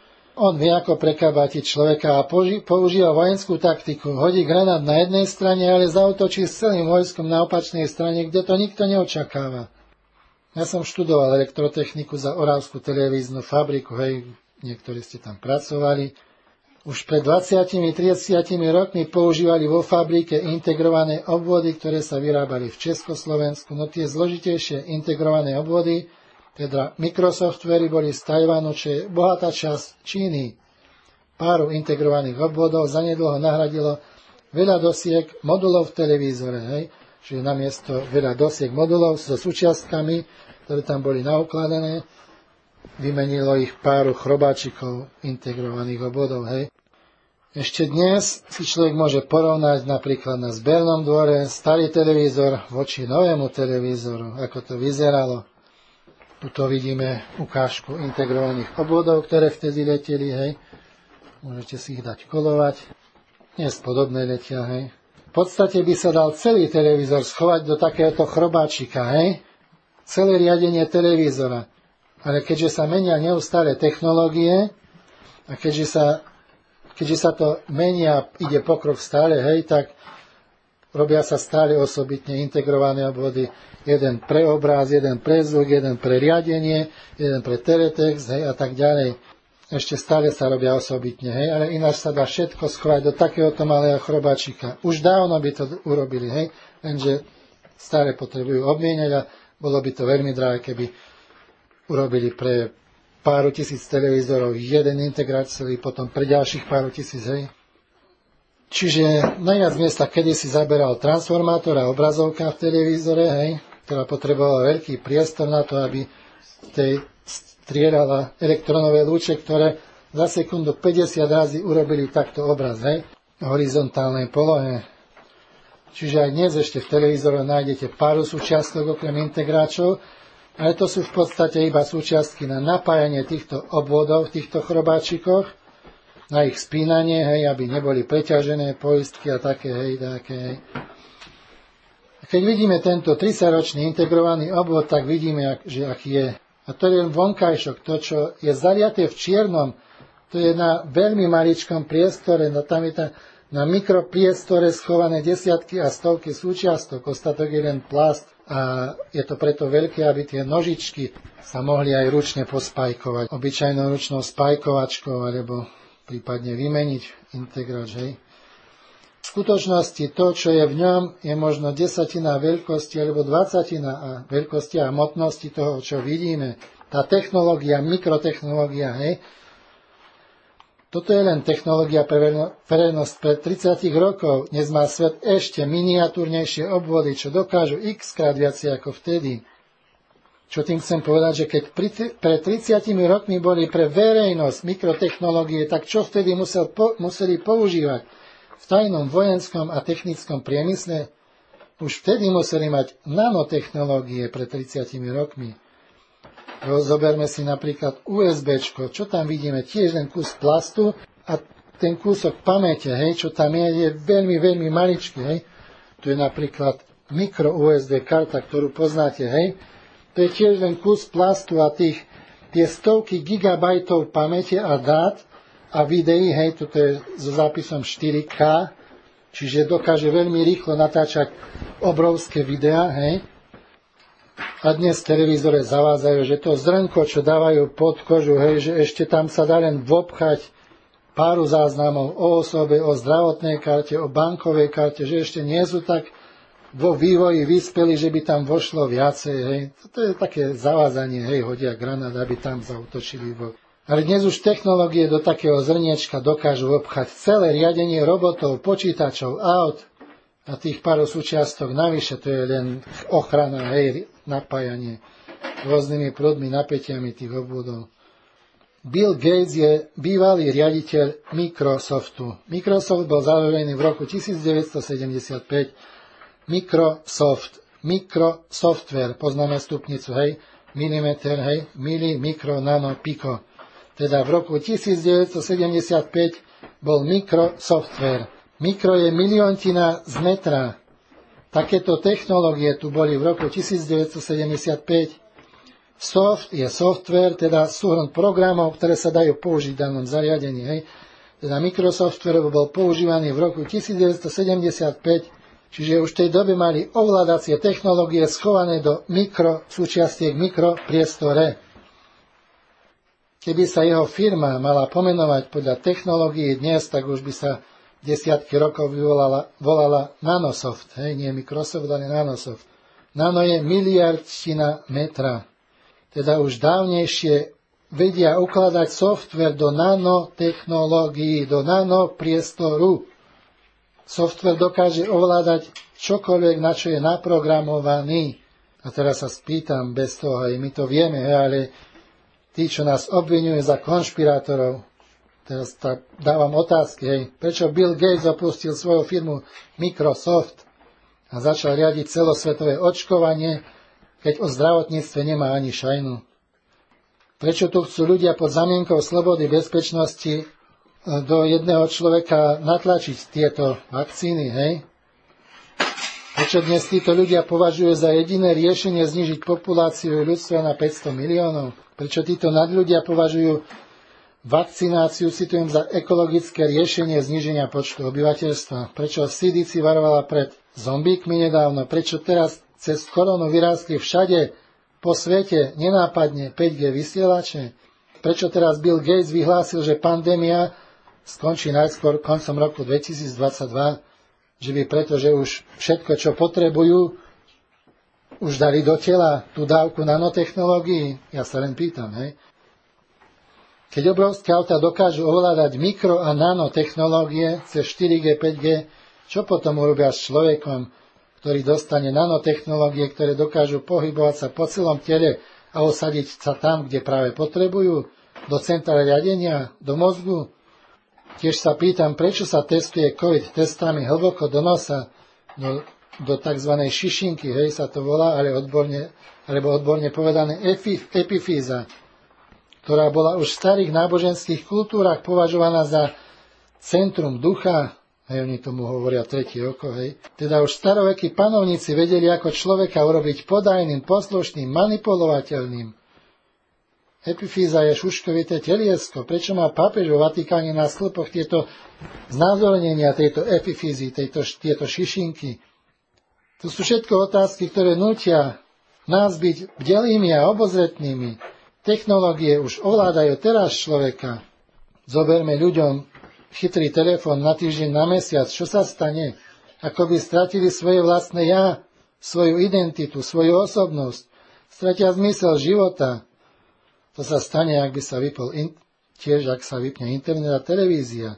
On vie, ako prekabátiť človeka a používa vojenskú taktiku. Hodí granát na jednej strane, ale zaútočí s celým vojskom na opačnej strane, kde to nikto neočakáva. Ja som študoval elektrotechniku za Oravskú televíznu fabriku, hej, niektorí ste tam pracovali. Už pred dvadsiatimi tridsiatimi rokmi používali vo fabrike integrované obvody, ktoré sa vyrábali v Československu. No tie zložitejšie integrované obvody, teda mikrosoftvery, boli z Tajvanu, čo je bohatá časť Číny. Páru integrovaných obvodov zanedlho nahradilo veľa dosiek modulov v televízore. Hej? Čiže namiesto veľa dosiek modulov so súčiastkami, ktoré tam boli naukladané, vymenilo ich páru chrobáčikov integrovaných obvodov. Hej. Ešte dnes si človek môže porovnať napríklad na zbernom dvore starý televízor voči novému televízoru, ako to vyzeralo. Tuto vidíme ukážku integrovaných obvodov, ktoré vtedy leteli. Hej. Môžete si ich dať kolovať. Dnes podobné letia. Hej. V podstate by sa dal celý televízor schovať do takéhoto chrobáčika. Hej. Celé riadenie televízora. Ale keďže sa menia neustále technológie a keďže sa, keďže sa to menia, ide pokrok stále, hej, tak robia sa stále osobitne integrované obvody. Jeden pre obraz, jeden pre zvuk, jeden pre riadenie, jeden pre teletext, hej, a tak ďalej. Ešte stále sa robia osobitne, hej, ale ináč sa dá všetko schovať do takéhoto malého chrobáčika. Už dávno by to urobili, hej, lenže stále potrebujú obmieniať a bolo by to veľmi drahé, keby urobili pre pár tisíc televízorov jeden integračný, potom pre ďalších pár tisíc, hej. Čiže najviac miesta kedysi zaberal transformátor a obrazovka v televízore, hej, ktorá potrebovala veľký priestor na to, aby tej strieľala elektronové lúče, ktoré za sekundu päťdesiat razy urobili takto obraz, hej, v horizontálnej polohe. Čiže aj dnes ešte v televízore nájdete pár súčiastok okrem integráčov, ale to sú v podstate iba súčiastky na napájanie týchto obvodov v týchto chrobáčikoch, na ich spínanie, hej, aby neboli preťažené poistky a také, hej, také, hej. Keď vidíme tento trisaťročný integrovaný obvod, tak vidíme, že aký je. A to je len vonkajšok, to, čo je zaliaté v čiernom, to je na veľmi maličkom priestore, no tam je tá, na mikropriestore schované desiatky a stovky súčiastok, ostatok je len plast. A je to preto veľké, aby tie nožičky sa mohli aj ručne pospajkovať. Obyčajnou ručnou spajkovačkou, alebo prípadne vymeniť integrač. Hej. V skutočnosti to, čo je v ňom, je možno desatina veľkosti alebo dvacatina a veľkosti a hmotnosti toho, čo vidíme. Tá technológia, mikrotechnológia, hej. Toto je len technológia pre verejnosť pred tridsať rokov. Dnes má svet ešte miniatúrnejšie obvody, čo dokážu x krát viacej ako vtedy. Čo tým chcem povedať, že keď pred tridsiatimi rokmi boli pre verejnosť mikrotechnológie, tak čo vtedy musel, po, museli používať v tajnom vojenskom a technickom priemysle? Už vtedy museli mať nanotechnológie pred tridsiatimi rokmi. Zoberme si napríklad USBčko, čo tam vidíme, tiež len kus plastu a ten kúsok pamäte, hej, čo tam je, je veľmi, veľmi maličký, hej. Tu je napríklad mikro ú es bé karta, ktorú poznáte, hej. To je tiež len kus plastu a tých, tie stovky gigabajtov pamäte a dát a videí, hej, toto je so zápisom štyri ká, čiže dokáže veľmi rýchlo natáčať obrovské videá, hej. A dnes televízore zavádzajú, že to zrnko, čo dávajú pod kožu, hej, že ešte tam sa dá len vopchať páru záznamov o osobe, o zdravotnej karte, o bankovej karte, že ešte nie sú tak vo vývoji vyspeli, že by tam vošlo viacej, hej. To je také zavádzanie, hej, hodia granát, aby tam zautočili. Vo... Ale dnes už technológie do takého zrniečka dokážu obchať celé riadenie robotov, počítačov, aut a tých pár súčiastok navyše, to je len ochrana, hej, napájanie rôznymi prúdmi, napätiami tých obvodov. Bill Gates je bývalý riaditeľ Microsoftu. Microsoft bol založený v roku devätnásťstosedemdesiatpäť. Microsoft, Microsoftware, poznáme stupnicu, hej, milimeter, hej, mili, mikro, nano, piko. Teda v roku devätnásťstosedemdesiatpäť bol Microsoftware. Mikro je miliontina z metra. Takéto technológie tu boli v roku devätnásťstosedemdesiatpäť. Soft je software, teda súhrn programov, ktoré sa dajú použiť v danom zariadení. Hej. Teda Microsoftware bol používaný v roku devätnásťstosedemdesiatpäť, čiže už v tej dobe mali ovládacie technológie schované do mikro súčiastiek mikropriestore. Keby sa jeho firma mala pomenovať podľa technológií dnes, tak už by sa desiatky rokov vyvolala, volala Nanosoft. Hej, nie Microsoft, ale Nanosoft. Nano je miliardština metra. Teda už dávnejšie vedia ukladať software do nanotechnológií, do nanopriestoru. Software dokáže ovládať čokoľvek, na čo je naprogramovaný. A teraz sa spýtam bez toho, aj my to vieme, ale tí, čo nás obviňujú za konšpirátorov, teraz tak dávam otázky, hej, prečo Bill Gates opustil svoju firmu Microsoft a začal riadiť celosvetové očkovanie, keď o zdravotníctve nemá ani šajnu. Prečo tu chcú ľudia pod zamienkou slobody, bezpečnosti do jedného človeka natlačiť tieto vakcíny, hej? Prečo dnes títo ľudia považujú za jediné riešenie znižiť populáciu ľudstva na päťsto miliónov? Prečo títo nadľudia považujú vakcináciu, citujem, za ekologické riešenie zníženia počtu obyvateľstva? Prečo C D C varovala pred zombíkmi nedávno? Prečo teraz cez koronu vyrástli všade po svete nenápadne päť G vysielače? Prečo teraz Bill Gates vyhlásil, že pandémia skončí najskôr koncom roku dvetisícdvadsaťdva, že by preto, že už všetko, čo potrebujú, už dali do tela tú dávku nanotechnológií? Ja sa len pýtam, hej. Keď obrovské autá dokážu ovládať mikro- a nanotechnológie cez štyri G, päť G, čo potom urobia s človekom, ktorý dostane nanotechnológie, ktoré dokážu pohybovať sa po celom tele a osadiť sa tam, kde práve potrebujú, do centra riadenia, do mozgu? Tiež sa pýtam, prečo sa testuje COVID testami hlboko do nosa, do, do tzv. Šišinky, hej, sa to volá, ale odborne, alebo odborne povedané epifíza, ktorá bola už v starých náboženských kultúrach považovaná za centrum ducha. Hej, oni tomu hovoria tretie oko, hej. Teda už starovekí panovníci vedeli, ako človeka urobiť podajným, poslušným, manipulovateľným. Epifíza je šuškovité teliesko. Prečo má pápež vo Vatikáne na sklopoch tieto znázornenia tejto epifízy, tejto, tieto šišinky? To sú všetko otázky, ktoré nútia nás byť bdelými a obozretnými. Technológie už ovládajú teraz človeka. Zoberme ľuďom chytrý telefón na týždeň, na mesiac. Čo sa stane? Ako by stratili svoje vlastné ja, svoju identitu, svoju osobnosť. Stratia zmysel života. To sa stane, ak by sa vypol in- tiež, ak sa vypne internet a televízia.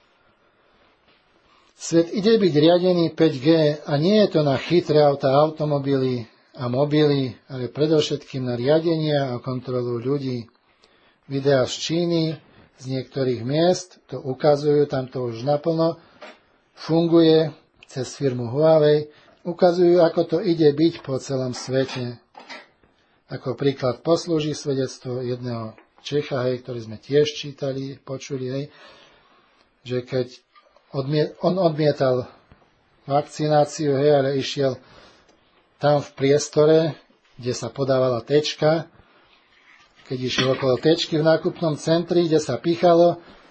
Svet ide byť riadený päť G a nie je to na chytré auta, automobily a mobily, ale predovšetkým na riadenia a kontrolu ľudí. Videá z Číny, z niektorých miest to ukazujú, tam to už naplno funguje cez firmu Huawei, ukazujú, ako to ide byť po celom svete. Ako príklad poslúži svedectvo jedného Čecha, hej, ktorý sme tiež čítali, počuli, hej, že keď odmiet, on odmietal vakcináciu, hej, ale išiel tam v priestore, kde sa podávala tečka, keď išiel okolo tečky v nákupnom centri, kde sa pichalo,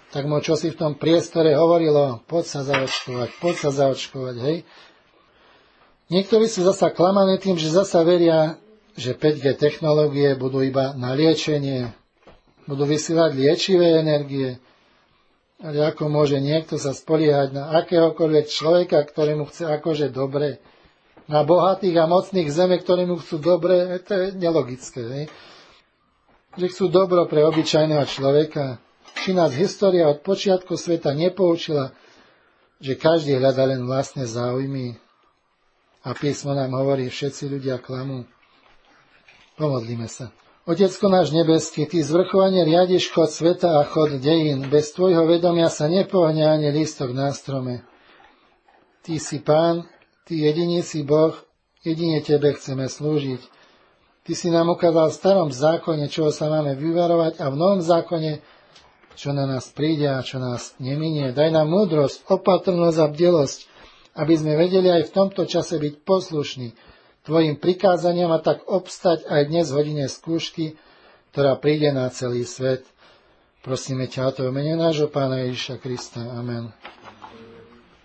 tak mu čo si v tom priestore hovorilo, poď sa zaočkovať, poď sa zaočkovať, hej. Niektorí sú zasa klamaní tým, že zasa veria, že päť gé technológie budú iba na liečenie, budú vysielať liečivé energie. Ale ako môže niekto sa spoliehať na akéhokoľvek človeka, ktorému chce akože dobre, na bohatých a mocných zeme, ktorému chcú dobre, to je nelogické, hej. Že chcú dobro pre obyčajného človeka. Či nás história od počiatku sveta nepoučila, že každý hľadá len vlastné záujmy a písmo nám hovorí, všetci ľudia klamú. Pomodlíme sa. Otecko náš nebeský, ty zvrchovane riadiš chod sveta a chod dejín. Bez tvojho vedomia sa nepohne ani lístok na strome. Ty si Pán, ty jediný si Boh, jedine tebe chceme slúžiť. Ty si nám ukázal v starom zákone, čoho sa máme vyvarovať, a v novom zákone, čo na nás príde a čo nás neminie. Daj nám múdrosť, opatrnosť a bdelosť, aby sme vedeli aj v tomto čase byť poslušní tvojim prikázaniam a tak obstať aj dnes v hodine skúšky, ktorá príde na celý svet. Prosíme ťa o to v mene nášho Pána Ježiša Krista. Amen.